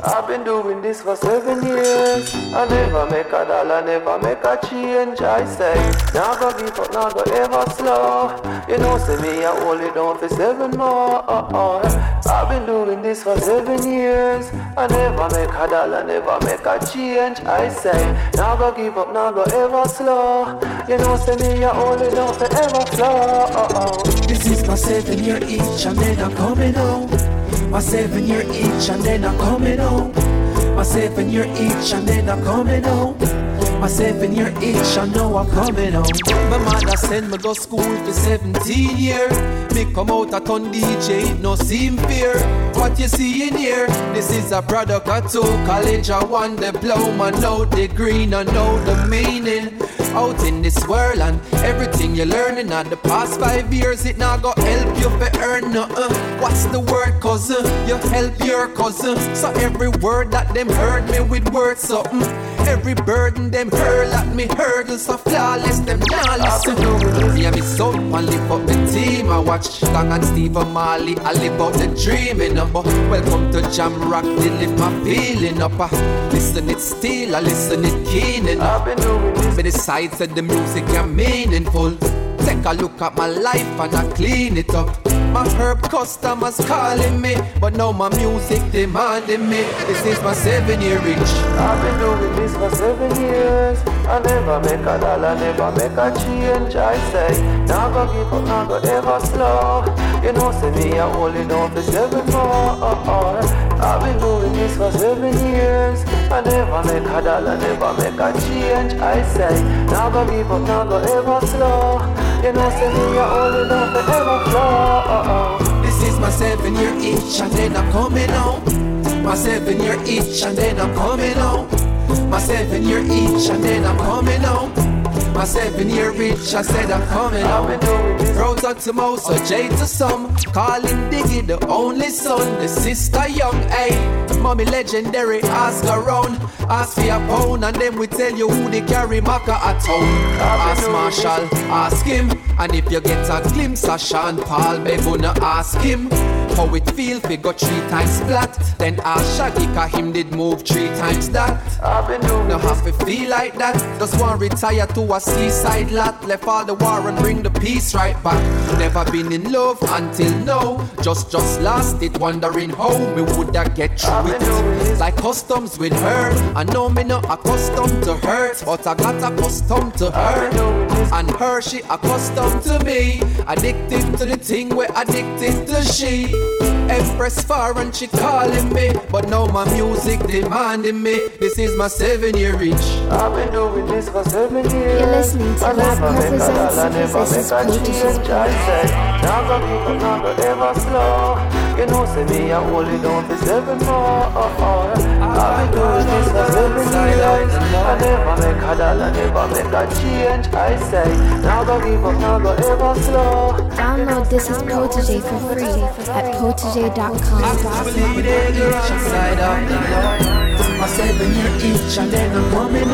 I've been doing this for 7 years. I never make a dollar, never make a change. I say, now go give up, now go ever slow. You know, say me, I hold it down for 7 more. I've been doing this for 7 years. I never make a dollar, never make a change. I say, now go give up, now go ever slow. You know, say me, I hold it down for ever slow. This is my 7-year itch, and then I'm coming home. My 7-year itch, and then I'm coming home. My 7-year itch, and then I'm coming home. My 7-year itch, I know I'm coming home. My mother sent me go school for 17 years. Me come out a ton DJ, it no seem fair. What you see in here, this is a product of 2 college. I 1 diploma, no degree, I know the meaning. Out in this world and everything you're learning at the past 5 years, it not go help you to earn nothing. What's the word, cousin? You help your cousin. So every word that them heard me with words something. Every burden them hurl at me hurdle so flawless them not listen. Me and me son and live up the team. I watch Gang and Stephen Marley. I live out the dreaming up. Welcome to Jam Rock, they lift my feeling up. Listen it still, I listen it keen enough. I've been doing this. But the sides of the music are meaningful. Take a look at my life and I clean it up. My herb customers calling me, but now my music demanding me. This is my 7-year itch. I've been doing this for 7 years. I never make a dollar, never make a change. I say, now go give up, now go ever slow. You know, say me, I hold it down for 7 more. I've been doing this for 7 years. I never make a dollar, never make a change. I say, now go give up, now go ever slow. You know, say me, I hold it down for ever slow. This is my 7-year itch, and then I'm coming home. My 7-year itch, and then I'm coming home. My 7-year itch, and then I'm coming home. My 7-year itch, I said I'm coming home. Rose up to most, so J to some. Calling Diggy the only son, the sister young, ayy. Mommy legendary, ask around. Ask for a pound, and then we tell you who they carry Maka at town. Ask Marshall, ask him. And if you get a glimpse of Sean Paul, me gonna ask him how it feel if he got 3 times flat. Then ask Shaggy, cause him did move 3 times that. I've been doing no have to feel like that. Just want retire to a seaside lot. Left all the war and bring the peace right back. Never been in love until now. Just lost it, wondering how me woulda get through it. Like customs with her, I know me not accustomed to hurt, but I got accustomed to her. And her, she accustomed to me. Addicted to the thing, we're addicted to she. Empress foreign, she calling me, but now my music demanding me. This is my 7-year itch. I've been doing this for 7 years. You're listening to Rap Represents. This is Protoje's Project. Now go keep up, now go ever slow. You know, say me, I hold it down for 7 more. I've been doing this for 7 years. I never make a dollar, never make a change. I say, now go keep up, now go ever slow. Download This Is Protege for free at protege.com. My 7-year itch, and then I'm coming